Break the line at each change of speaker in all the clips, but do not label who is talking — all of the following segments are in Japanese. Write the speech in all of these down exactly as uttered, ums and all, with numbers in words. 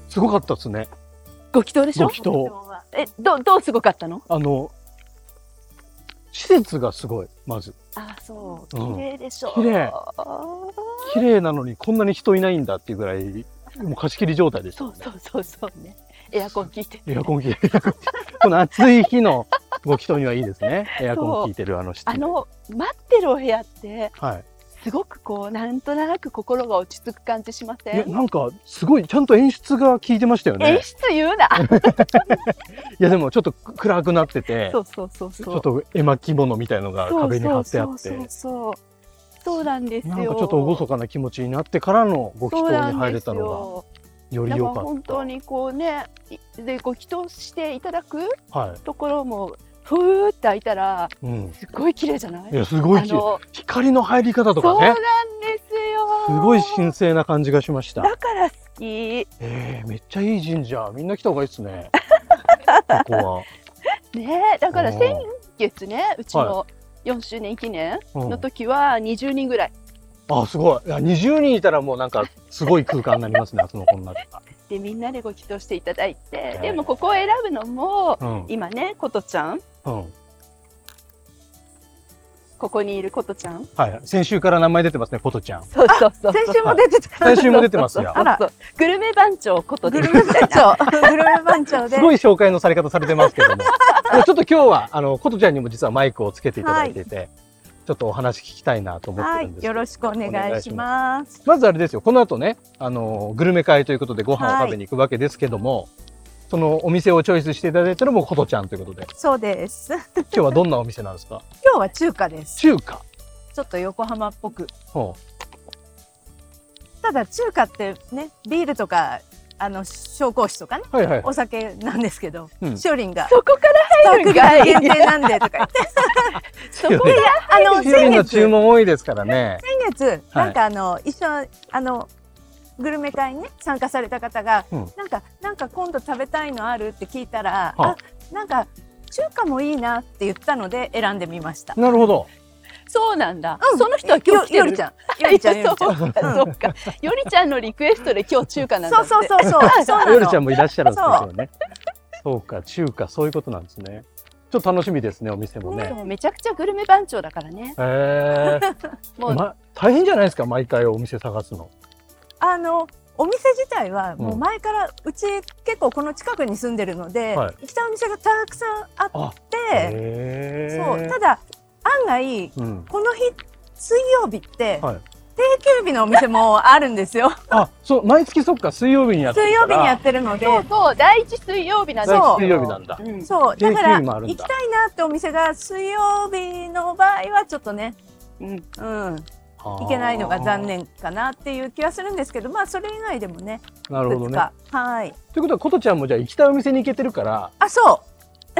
すごかったですね。
ご祈祷でしょ。
ご祈祷。
え、どどうすごかったの？
あの施設がすごい、まず。
あ、そう、綺麗でしょ。
綺麗。綺麗なのにこんなに人いないんだっていうぐらい、もう貸し切り状態でしたね。
そうそうそうそうね。エアコン効いて。
エアコン効いてる。この暑い日のご祈祷にはいいですね。エアコン効いてるあの室。
あの待ってるお部屋って、
はい。
すごくこうなんとなく心が落ち着く感じしません？
いや、なんかすごいちゃんと演出が効いてましたよね。
演出言うな。
いやでもちょっと暗くなってて、
そうそうそうそう。
ちょっと絵巻物みたいのが壁に貼ってあって、
そうそうそうそうなんですよ。
なんかちょっと厳かな気持ちになってからのご祈祷に入れたのがより良かった。
本当にこうね、でご祈祷していただくところも。ふーって開いたら、うん、すごい綺麗じゃない？
いや、すごい綺麗。光の入り方とかね。
そうなんですよ。
すごい神聖な感じがしました。
だから好き。
えー、めっちゃいい神社。みんな来た方がいいですね。ここは。
ね、だから先月ね、うちのよんしゅうねん記念の時はにじゅうにんぐらい。
うん、あ、すごい。いや、にじゅうにんいたらもうなんかすごい空間になりますね。そのこの中が。
でみんなでご祈祷していただいて、でもここを選ぶのも、うん、今ね、ことちゃん。うん、ここにいることちゃん。
はい、先週から名前出てますね、ことちゃん。
そうそうそう。
先週も出てた。
先週も出てますよ。
あら、グルメ番長こと
グルメ番長、グルメ番長で。
すごい紹介のされ方されてますけども。ちょっと今日はあのことちゃんにも実はマイクをつけていただいてて、はい、ちょっとお話聞きたいなと思ってるんですけど、
はい、よろしくお願いします。
まずあれですよ、この後ね、あのグルメ会ということでご飯を食べに行くわけですけども。はい、そのお店をチョイスしていただいたのもことちゃんということで。
そうです。
今日はどんなお店なんですか？
今日は中華です。
中華。
ちょっと横浜っぽく。ほう。ただ中華ってね、ビールとかあの紹興酒とかね、はいはい、お酒なんですけど、うん、しおりんが
そこから入るんかい。
限定なんでとか言って。
そこであの先月の注文多いですからね。
先月なんかあの、はい、一緒あの。グルメ会にね参加された方が、うん、なんかなんか今度食べたいのあるって聞いたら、はあ、あなんか中華もいいなって言ったので選んでみました。
なるほど。
そうなんだ。うん、その人は今日来てる。
よりちゃん。よりちゃん。
そうかそうか。よりちゃんのリクエストで今日中華なんだって。
そうそうそうそう。
よりちゃんもいらっしゃるんですよね。そうか、中華そういうことなんですね。ちょっと楽しみですね、お店もね。
めちゃくちゃグルメ番長だからね。
へえ。もう、ま、大変じゃないですか、毎回お店探すの。
あのお店自体はもう前から、うん、うち結構この近くに住んでるので、はい、行きたいお店がたくさんあって、そうただ案外、うん、この日水曜日って、はい、定休日のお店もあるんですよ。
あ、そう毎月そっか水曜日にやってる
水曜日にやってるので、
そうそう第一水曜日なんですよ。
水曜日なんだ。
うん、そうだから行きたいなってお店が水曜日の場合はちょっとね、うんうん。いけないのが残念かなっていう気はするんですけど、まあそれ以外でもね。
なるほどね。
はい。
ということはことちゃんもじゃあ行きたいお店に行けてるから。
あ、そう。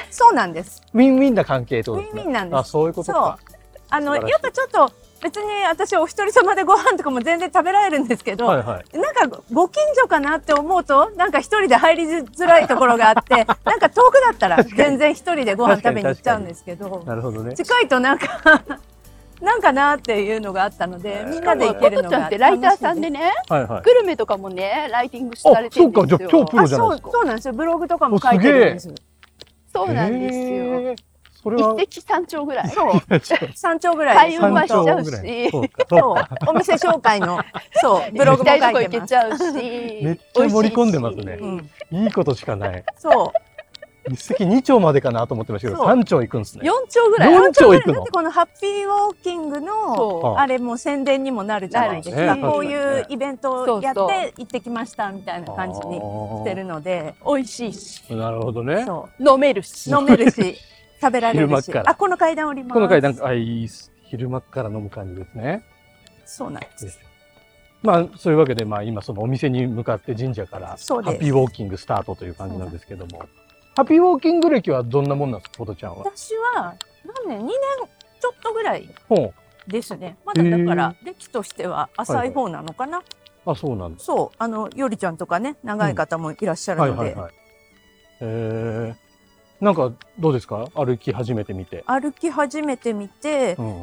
そうなんです。
ウィンウィンな関係ってことですね。
ウィンウィンなんです。
あ、そういうことか。
あのやっぱちょっと別に私お一人様でご飯とかも全然食べられるんですけど、はいはい、なんかご近所かなって思うとなんか一人で入りづらいところがあって、なんか遠くだったら全然一人でご飯食べに行っちゃうんですけど、
なるほどね。
近いとなんか。なんかなっていうのがあったので、みんなで行けるのが。
ってライターさんでね、グルメとかもね、ライティングされてるんですよ。
そうか、じゃあ超プロじゃないですか。
そうなんですよ。ブログとかも書いてるんです。
そうなんですよ。それは一石三鳥ぐらい。そう。
三鳥ぐらい。
開運はしちゃうし。
そう。お店紹介のそうブログも書いてます。
めっちゃ盛り込んでますね。いいことしかない。
そう。
一石二鳥までかなと思ってましたけど、三鳥行くんですね。
四鳥ぐらい。
四鳥行くの。
だってこのハッピーウォーキングのあれも宣伝にもなるじゃないですか。こういうイベントをやって行ってきましたみたいな感じにしてるので、美味しいし。
なるほどね。
飲めるし。
飲めるし、食べられるし。あ、この階段降ります。
この階段、あ、いいです。昼間から飲む感じですね。
そうなんです。
まあそういうわけで、まあ今そのお店に向かって神社からハッピーウォーキングスタートという感じなんですけども。ハッピーウォーキング歴はどんなもんなんですか、ことちゃんは。
私は何年、にねんちょっとぐらいですね。まだだから歴としては浅い方なのかな。
あ、そうなんです。
そう、あのよりちゃんとかね、長い方もいらっしゃるので。
ええ、なんかどうですか、歩き始めてみて。
歩き始めてみて、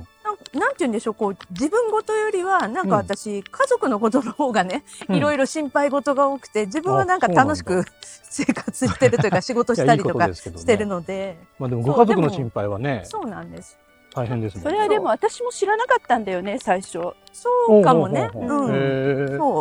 なんて言うんでしょう、こう自分事よりはなんか私、うん、家族のことの方がね、いろいろ心配事が多くて、自分はなんか楽しく生活してるというか仕事したりとかしてるので、
まあでもご家族の心配はね、
そうなんです。
大変ですね。
それはでも私も知らなかったんだよね、最初。
そうかもね。うん。そう。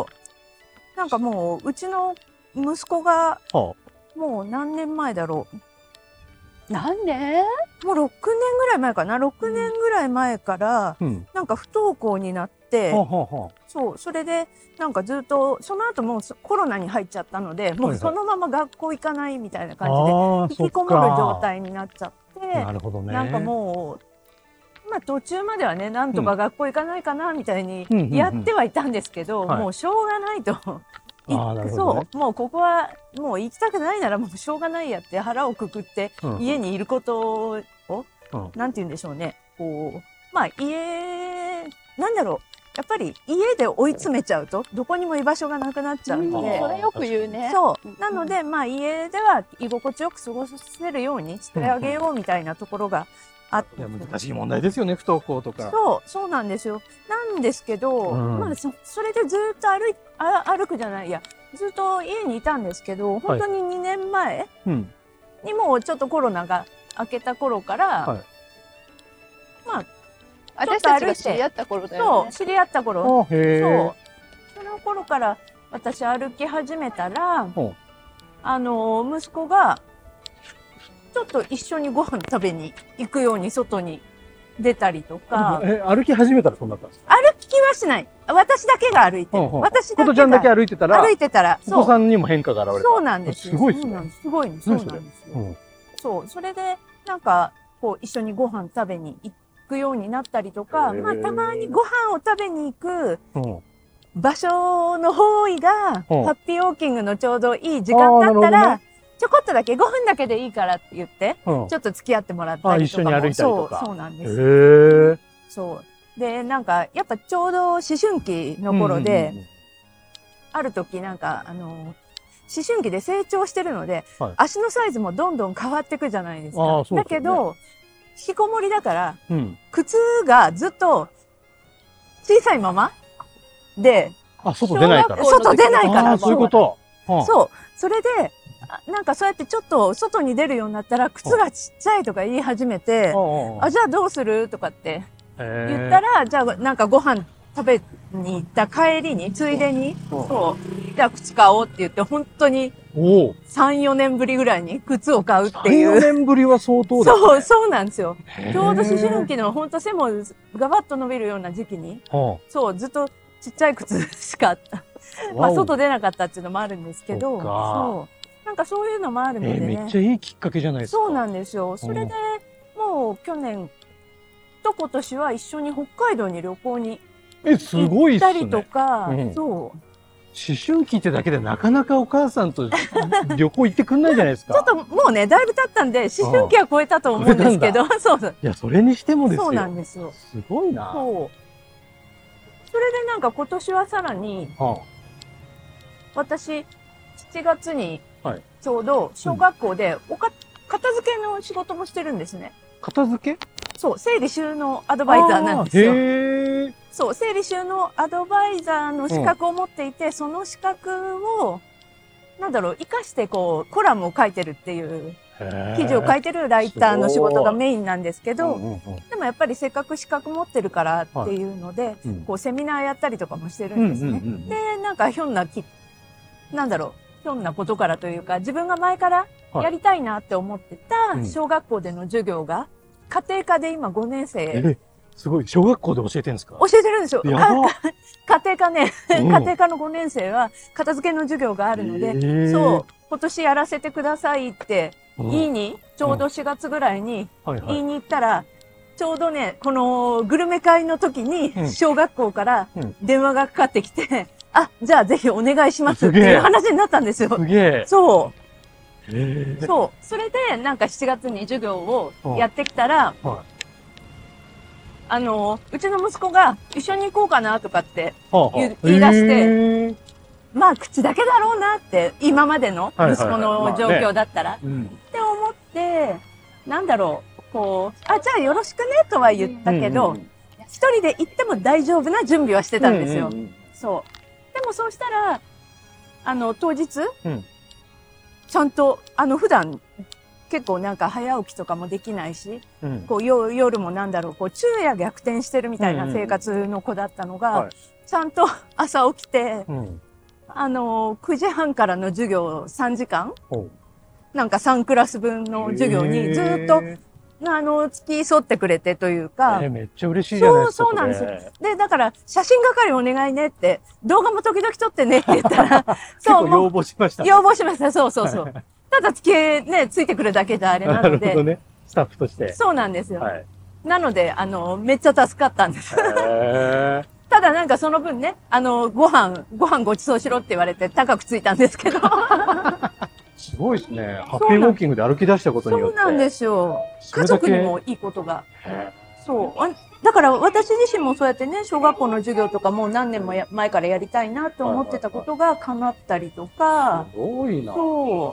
なんかもううちの息子がもう何年前だろう。
何年？
もうろくねんぐらい前かな。ろくねんぐらい前から、うん、なんか不登校になって、はははそうそれでなんかずっとその後もうコロナに入っちゃったので、もうそのまま学校行かないみたいな感じで引きこもる状態になっちゃって、
なるほどね。
なんかもうまあ途中まではね、なんとか学校行かないかなみたいにやってはいたんですけど、もうしょうがないと。あね、そうもうここはもう行きたくないならもうしょうがないやって腹をくくって家にいることを、うん、なんて言うんでしょうね、こうまあ家なんだろう、やっぱり家で追い詰めちゃうとどこにも居場所がなくなっちゃうんで、うん、
それよく言うね。
そうなので、まあ家では居心地よく過ごせるようにしてあげようみたいなところがあって、
いや難しい問題ですよね、不登校とか。
そうそうなんですよ。なんですけど、うん、まあ そ, それでずっと歩いあ歩くじゃないやずっと家にいたんですけど、本当ににねんまえにもちょっとコロナが明けた頃から、はい、まあ
私たちが知り合った頃だよね。
そう知り合った頃、そうその頃から私歩き始めたら、あの息子がちょっと一緒にご飯食べに行くように外に出たりとか。
え、歩き始めたらそうなったんですか？
歩きはしない。私だけが歩いてる。私だけが。
ことちゃんだけ歩いてたら。
歩いてたら。
お子さんにも変化が現れた。
そうなんです。
すごいですね。
すごいね。そうなんですよ。そう、それでなんかこう一緒にご飯食べに行くようになったりとか、まあたまにご飯を食べに行く場所の方位がハッピーウォーキングのちょうどいい時間だったら。ちょこっとだけごふんだけでいいからって言って、うん、ちょっと付き合ってもらったりとかも。
一緒に歩いたりとか。
そう、そうなんです。へー。そう。で、なんか、やっぱちょうど思春期の頃で、ある時なんか、あの、思春期で成長してるので、はい、足のサイズもどんどん変わってくじゃないですか。ああ、そうですね。だけど、引きこもりだから、うん、靴がずっと小さいままで、
あ、外出ないから。
外出ないから。
そういうこと。
はあ、そう。それで、なんかそうやってちょっと外に出るようになったら靴がちっちゃいとか言い始めて、あ、じゃあどうするとかって言ったら、じゃあなんかご飯食べに行った帰りに、ついでに、そう、じゃあ靴買おうって言って、本当にさん、よねんぶりぐらいに靴を買うっていう。
さん、よねんぶりは相当だね。
そう、そうなんですよ。ちょうど思春期の本当背もガバッと伸びるような時期に、そう、ずっとちっちゃい靴しかあった。まあ外出なかったっていうのもあるんですけど、そう。なんかそういうのもあるのでね、
えー、めっちゃいいきっかけじゃないですか。
そうなんですよ。それでもう去年と今年は一緒に北海道に旅行に行ったりとか、え、すごいっすね。うん、そう。思
春期ってだけでなかなかお母さんと旅行行ってくんないじゃないですか。
ちょっともうねだいぶ経ったんで思春期は超えたと思うんですけど、そうそう。
いやそれにしてもですよ。
そうなんですよ。
すごいな。
そう。それでなんか今年はさらに、はあ、私しちがつにちょうど小学校でおか片付けの仕事もしてるんですね。
片付け？
そう、整理収納アドバイザーなんですよ。へー。そう、整理収納アドバイザーの資格を持っていて、うん、その資格をなんだろう生かしてこうコラムを書いてるっていう記事を書いてるライターの仕事がメインなんですけど、うんうんうん、でもやっぱりせっかく資格持ってるからっていうので、はい、こうセミナーやったりとかもしてるんですね。うんうんうん、で、なんかひょんなきなんだろうひょんなことからというか自分が前からやりたいなって思ってた小学校での授業が家庭科で今ごねん生。
え、すごい。小学校で教えてるんですか？
教えてるんですよ。家庭科ね、家庭科のごねん生は片付けの授業があるので、えー、そう、今年やらせてくださいって言いに、ちょうどしがつぐらいに言いに行ったら、ちょうどね、このグルメ会の時に小学校から電話がかかってきて、あ、じゃあぜひお願いしますっていう話になったんですよ。
すげえ。
そう。そう。それで、なんかしちがつに授業をやってきたら、はい、あの、うちの息子が一緒に行こうかなとかって言い出して、まあ、口だけだろうなって、今までの息子の状況だったら。って思って、なんだろう、こう、あ、じゃあよろしくねとは言ったけど、 一人で行っても大丈夫な準備はしてたんですよ。そう。でもそうしたら、あの、当日、うん、ちゃんと、あの、普段、結構なんか早起きとかもできないし、うん、こう夜夜もなんだろう、こう昼夜逆転してるみたいな生活の子だったのが、うんうんうん、ちゃんと朝起きて、うん、あの、くじはんからの授業さんじかん、なんかさんクラス分の授業にずっと、あの、付き添ってくれてというか。
えー、めっちゃ嬉しいじゃないですか。
そう、そうなんですよ。で、だから、写真係お願いねって、動画も時々撮ってねって言ったら、
そう。要望しました、
ね。要望しました。そうそうそう。ただ、付き、ね、ついてくるだけじゃあれなので。
なるほどね。スタッフとして。
そうなんですよ。はい、なので、あの、めっちゃ助かったんです。ただ、なんかその分ね、あの、ご飯、ご飯ごちそうしろって言われて高くついたんですけど。
すごいですね。ハッピーウォーキングで歩き出したことによって。
そうなんですよ。家族にもいいことが。そう。だから私自身もそうやってね、小学校の授業とかもう何年も前からやりたいなと思ってたことが叶ったりとか。
すごいな。
そう。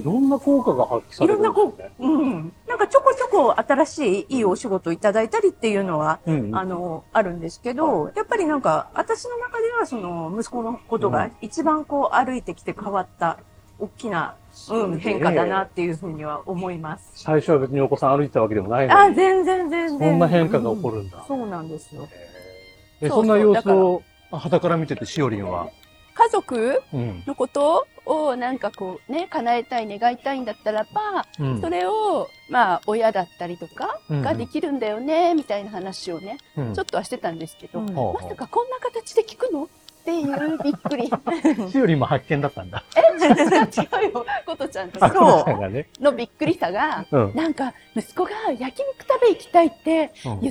いろんな効果が発揮されるんですね。いろんな効果。
うん。なんかちょこちょこ新しいいいお仕事いただいたりっていうのは、うんうん、あの、あるんですけど、やっぱりなんか私の中ではその息子のことが一番こう歩いてきて変わった。大きな、うん、変化だなっていうふうには思います。
最初は別にお子さん歩いてたわけでもないのに。
あ、全然全然。
そんな変化が起こるんだ。
うん、そうなんですよ。
え、そんな様子を傍から見ててしおりんは
家族のことをなんかこうね、叶えたい、願いたいんだったらば、うん、それをまあ親だったりとかができるんだよね、みたいな話をね、うん、ちょっとはしてたんですけど、うん、まさかこんな形で聞くのっていうびっくり。
しおりんも発見だったんだ。
え、違うよ。ことちゃんとそうのびっくりさが、うん、なんか息子が焼肉食べ行きたいって言って、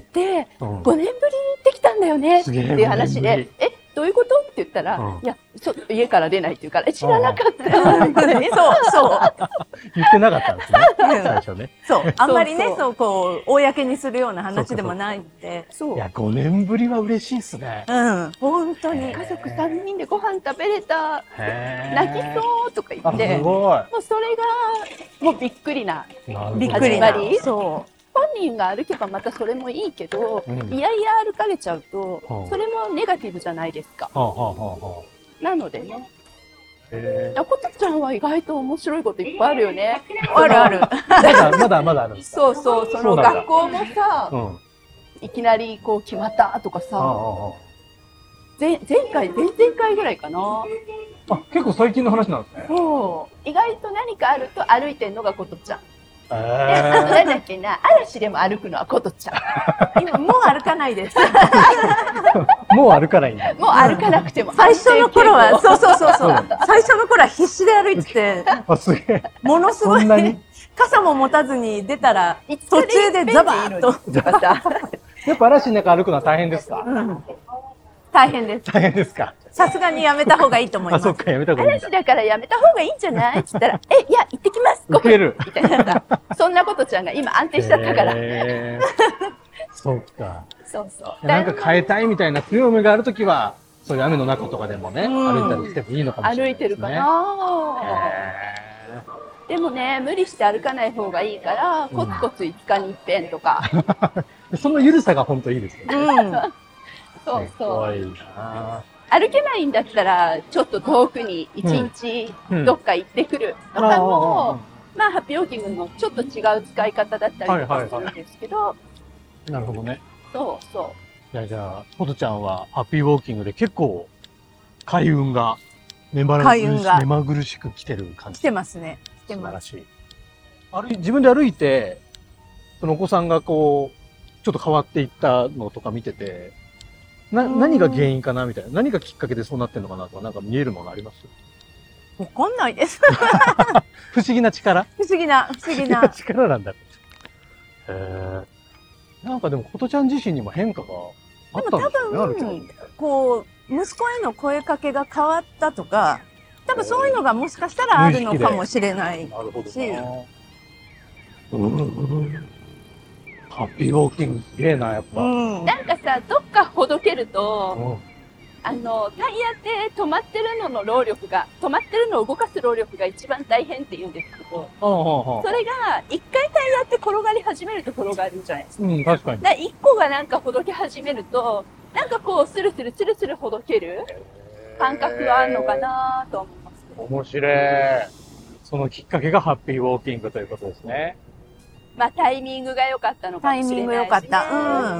うん、ごねんぶりに行ってきたんだよねっていう話で、え、どういうことって言ったら、うん、いや、そ家から出ないって言うから、え、知らなかった。そう、
そう。
言ってなかったんですね。最初ね。
そう。あんまりね、そう、こう、公にするような話でもないんで。
そう。いや、ごねんぶりは嬉しいっすね。
うん。本当に。
家族さんにんでご飯食べれた。泣きそうとか言って。
すごい。
もうそれが、もうびっくりな。
びっくりな。
そう。本人が歩けばまたそれもいいけど、うん、いやいや歩かれちゃうと、うん、それもネガティブじゃないですか。はあはあはあ、なのでね。やことちゃんは意外と面白いこといっぱいあるよね。
あるある。
まだまだまだあるんですか。
そうそう、その学校もさ、うん、いきなりこう決まったとかさ、はあはあ、前前回前々回ぐらいかな。
あ、結構最近の話なんですね。
そう。意外と何かあると歩いてんのがことちゃん。えー、あと何だっけな、嵐でも歩くのはことちゃん。
今もう歩かないです。
もう歩かないんだ。
もう歩かなくても。
最初の頃は、そうそうそうそう。最初の頃は必死で歩いてて。
あ、すげえ。
ものすごい。傘も持たずに出たら、途中でザバッと。
やっぱ嵐の中歩くのは大変ですか？
うん、大変です。
大変ですか？
さすがにやめた方がいいと思います。
あ、そっか、やめた方がいい。
嵐だからやめた方がいいんじゃないって言ったら、え、いや、行ってきます。
ごふん。
みたいな。そんなことちゃんが今安定しちゃったから。
そっか。
そうそう。
なんか変えたいみたいな強みがあるときは、そういう雨の中とかでもね、歩いたりしてもいいのかもしれないですね。
歩いてるかな。でもね、無理して歩かない方がいいから、コツコツいつかに一遍とか。
その緩さが本当いいですよね。
うん。そうそう。歩けないんだったら、ちょっと遠くに一日どっか行ってくるとかも、まあ、ハッピーウォーキングのちょっと違う使い方だったりとかするんですけど。
なるほどね。
そうそう。
じゃあ、じゃあ、ポトちゃんはハッピーウォーキングで結構、開運が目まぐるし目まぐるしく来てる感じ。
来てますね。来てます。
素晴らしい。歩い自分で歩いて、そのお子さんがこう、ちょっと変わっていったのとか見てて、な、何が原因かなみたいな。何がきっかけでそうなってんのかなとか、なんか見えるものあります？
わかんないです。
不思議な力？
不思議な、不思議な。
力なんだ。へえ。なんかでも、ことちゃん自身にも変化があったんですよね。
多分、こう、息子への声かけが変わったとか、多分そういうのがもしかしたらあるのかもしれないし。なるほどな。
うんハッピーウォーキングすげえな、やっぱ。
うん、なんかさ、どっかほどけると、うん、 あのタイヤって止まってるのの労力が止まってるのを動かす労力が一番大変って言うんですけど、それが一回タイヤって転がり始めると転がるじゃないですか。
うん、確かに。
だから一個がなんかほどけ始めるとなんかこうスルスルスルスルほどける感覚があるのかなと思います。
面白い。そのきっかけがハッピーウォーキングということですね。
まあタイミングが良かったのかもしれないですね。タイミング良かった。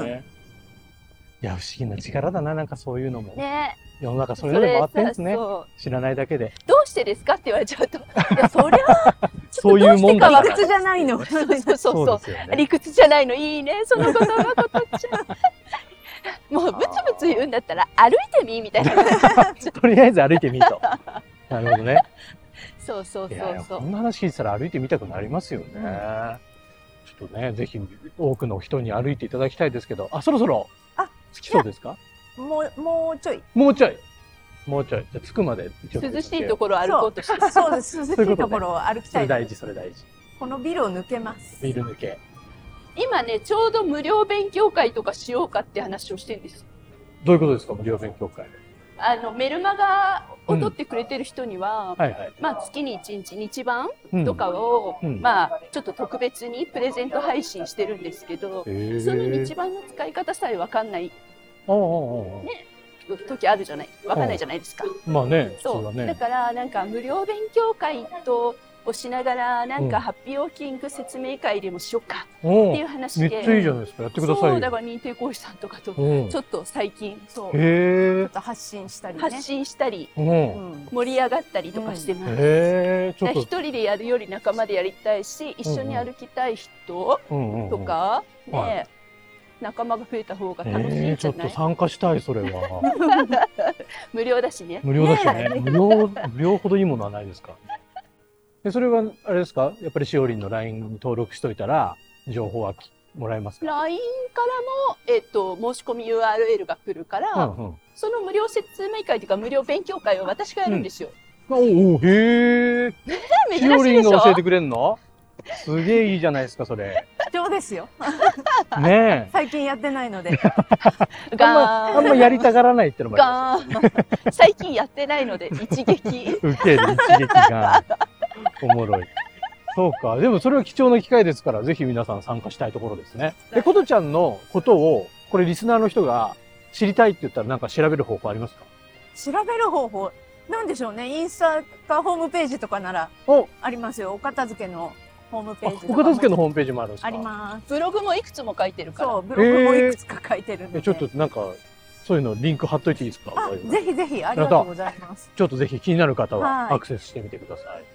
うん。
いや、不思議な力だな、なんかそういうのも。
ね。
世の中そういうので回ってんですね。知らないだけで。
どうしてですかって言われちゃうと、いや、そりゃ、
そういうもんだから。
理屈じゃないの。
そうそうそう。理屈じゃないの、いいね、そのことのことっちゃ。もうブツブツ言うんだったら歩いてみみたいな。
とりあえず歩いてみと。なるほどね。
そうそうそうそう。
こんな話聞いてたら歩いてみたくなりますよね。ちょっとね、ぜひ多くの人に歩いていただきたいですけど、あ、そろそろ。着きそうですか？
もう、もうちょい。
もうちょい。もうちょい。じゃ着くまで。
涼しいところを歩こうとして。
そうです。涼しいところを歩きたい。
それ大事、それ大事。
このビルを抜けます。
ビル抜け。
今ね、ちょうど無料勉強会とかしようかって話をしてるんです。
どういうことですか、無料勉強会。
あのメルマガを取ってくれてる人には、まあ月にいちにち日版とかを、うん、まあちょっと特別にプレゼント配信してるんですけど、その日版の使い方さえわかんない。ね、時あるじゃない、わかんないじゃないですか。
まあね、
そう、だからなんか無料勉強会とをしながらなんかハッピーウォーキング説明会でもしようかっていう話で、
めっちゃいいじゃないですか。やってくださいよ。
そうだから認定講師さんとかとちょっと最近そうち
ょっと発信したり
発信したり盛り上がったりとかしてます。一人でやるより仲間でやりたいし、一緒に歩きたい人とかね。仲間が増えた方が楽しいんじゃない？
ちょっと参加したい、それは。
無料だしね。
無料だしね。無料、無料ほどいいものはないですか。で、それはあれですか？やっぱりしおりんの ライン に登録しといたら情報はもらえますか？
ライン からもえっと申し込み ユーアールエル が来るから、うんうん、その無料説明会というか無料勉強会を私がやるんですよ。
うん、おお、へえ。しおりんが教えてくれるの？すげえいいじゃないですか、それ。
貴重ですよ。
ねえ。
最近やってないので。
あんま、あんまやりたがらないってのもあります。
最近やってないので、一撃。
受ける、一撃が。おもろい。そうか。でもそれは貴重な機会ですから、ぜひ皆さん参加したいところですね。で、ことちゃんのことを、これリスナーの人が知りたいって言ったらなんか調べる方法ありますか？
調べる方法なんでしょうね。インスタかホームページとかならありますよ。お片付けの。ホームページ
お片付けのホームページもあるんですか？
あります。
ブログもいくつも書いてるから。
そう、ブログもいくつか書いてるんで。
ちょっとなんかそういうのリンク貼っといていいですか？
ぜひぜひありがとうございます。
ちょっとぜひ気になる方はアクセスしてみてください。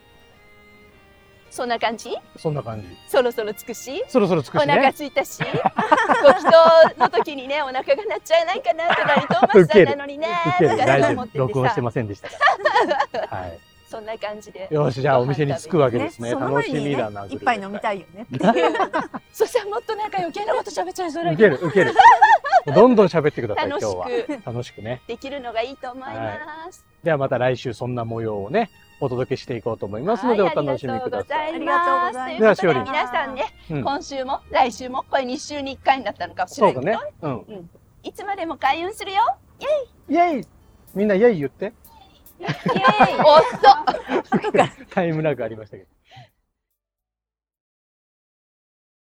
そんな感じ？
そんな感じ。
そろそろつくし？
そろそろつくしね。
お腹ついたし、ご祈祷の時にねお腹が鳴っちゃわないかなとかリトーマスさんなのにね。
大丈夫。録音してませんでしたから。はい。
そんな感じで。
よし、じゃあお店に着くわけですね。楽しみだな。
一杯飲みたいよね。
そしたらもっとなんか余計なこと喋っちゃいそうだ
けど。受ける受ける。どんどん喋ってください今日は。楽しくね。
できるのがいいと思います。
ではまた来週そんな模様をねお届けしていこうと思いますのでお楽しみください。
ありがとうございます。ということで皆さんね、今週も来週もこれにしゅうにいっかいになったのかもしれないけど、そうだね。いつまでも開運するよ。
イエイ。イエイ。みんなイエイ言って。
イエーイ。おっと。
タイムラグありましたけど。